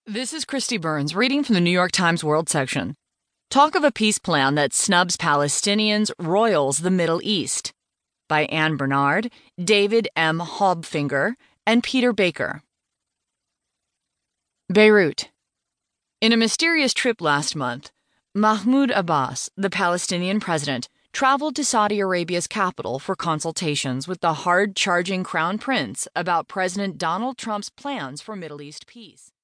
This is Christy Burns reading from the New York Times World section. Talk of a peace plan that snubs Palestinians, roils the Middle East by Anne Bernard, David M. Hobfinger, and Peter Baker. Beirut. In a mysterious trip last month, Mahmoud Abbas, the Palestinian president, traveled to Saudi Arabia's capital for consultations with the hard-charging crown prince about President Donald Trump's plans for Middle East peace.